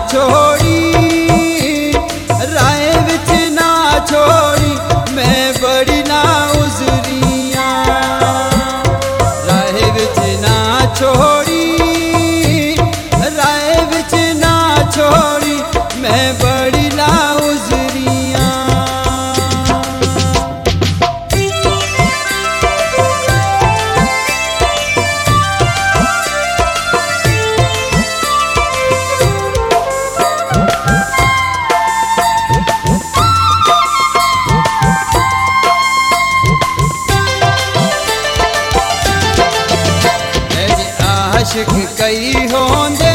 छोड़ी, राह विच ना छोड़ी, मैं बड़ी ना उजरियां। राह विच ना छोड़ी, राह विच ना छोड़ी, मैं बड़ी ना उजरियां। आशिक कई होंदे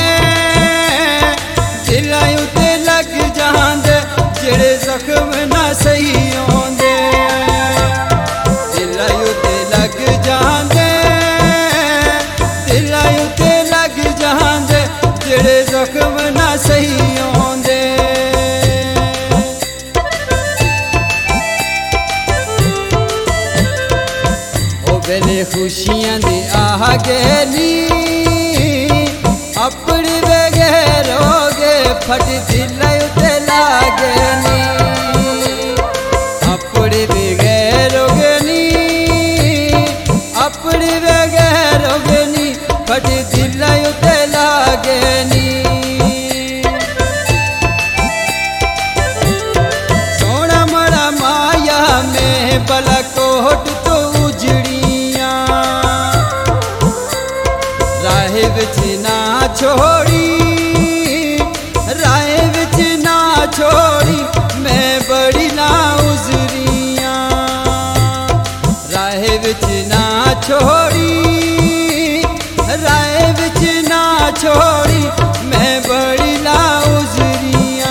दिलां उत्ते लग जांदे, जेड़े जख्म ना सही होंदे। दिलां उत्ते लग जांदे, दिलां उत्ते लग जांदे, जेड़े जख्म ना सही होंदे। ओ वेले खुशियां दी आह गेली, अपनी बगैर होगे फट दिल उत्ते लागे नी। अपनी बगैर होगे नी, अपनी बगैर होगे नी, फट दिल उत्ते लागे नी। सोना मड़ा माया में बला कोट तो उजड़ियां। राह विच ना छोड़ी, राह विच ना छोड़ी, मैं बड़ी ना उजरियां। राह विच ना छोड़ी, राह विच ना छोड़ी, मैं बड़ी ना उजरियां।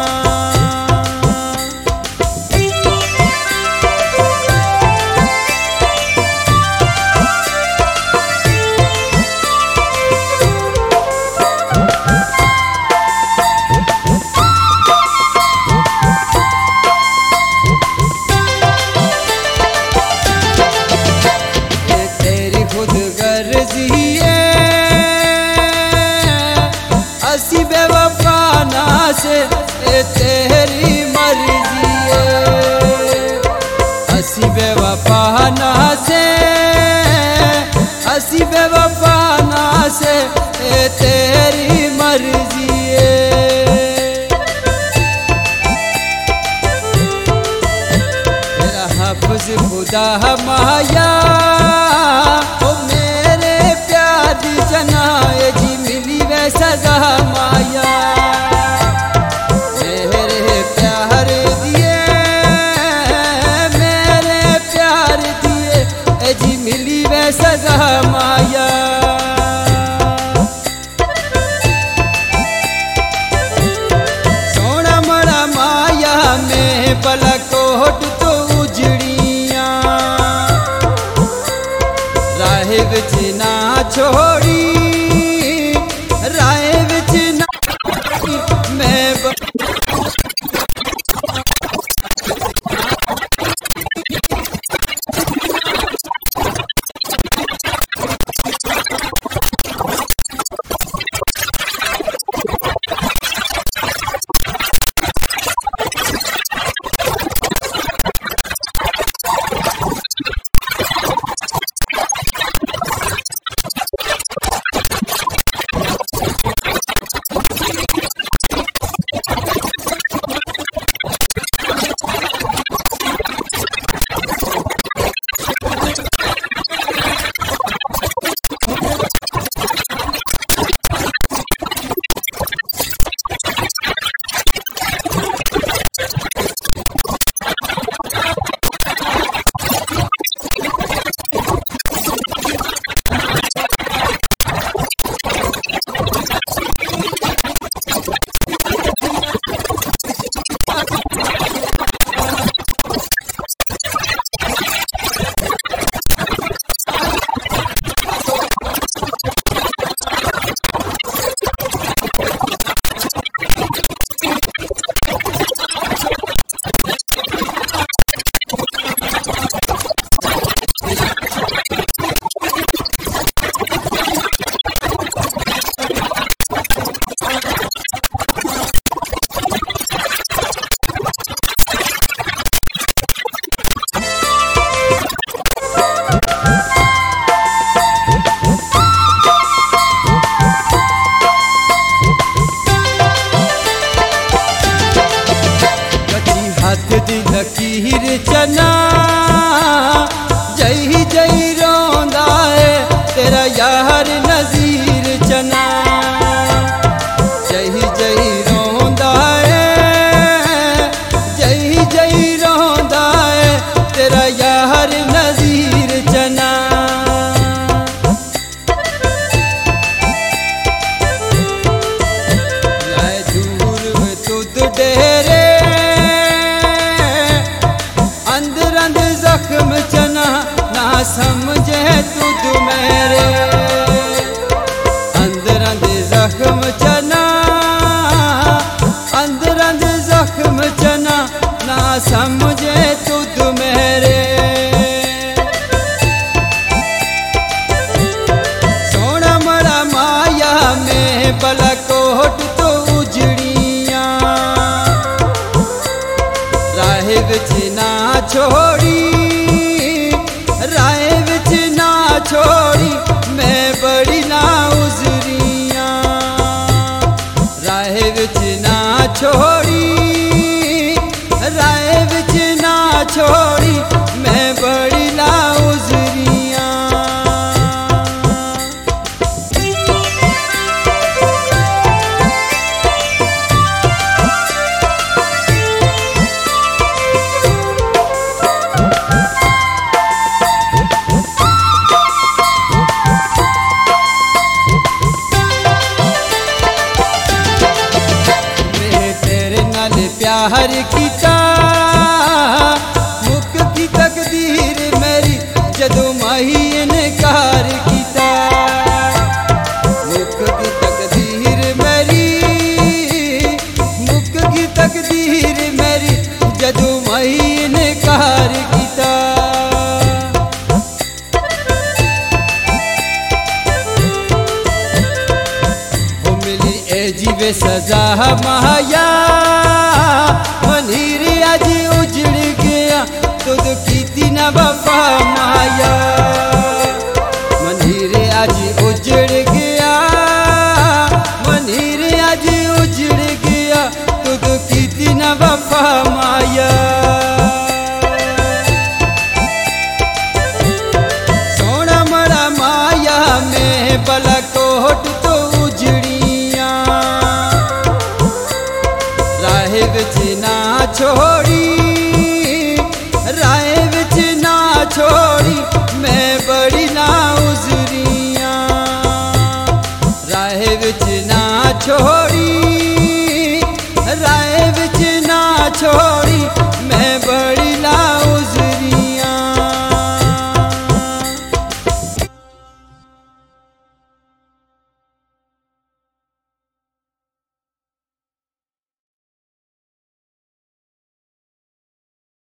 असी बेवफा ना से ए तेरी मर्जी है। असी बेवफा ना से, असी बेवफा ना से ए तेरी मर्जी है। तेरा हफ्ज़ खुदा माया, ओ मेरे प्यार दी जनाए जी मिली वैसा माया। मेरे प्यार दिए, मेरे प्यार दिए, ए जी मिली वैसा माया। सोना मड़ा माया में बला कोट तो उजड़ियां। राह विच ना छोड़ी, राह विच ना मैं देवे सजा माया मनीर आज उजड़ गया तुद कीती न वफा माया मनीर आज उजड़ गया मनीर आज उजड़ गया तुद कीती न वफा माया सोना मरा माया में बलाकोट तो उजड़िया राह विच ना छोड़ी राह विच ना छोड़ी मैं बड़ी ना उजरिया राह विच ना छोड़ी राह विच ना छोड़ी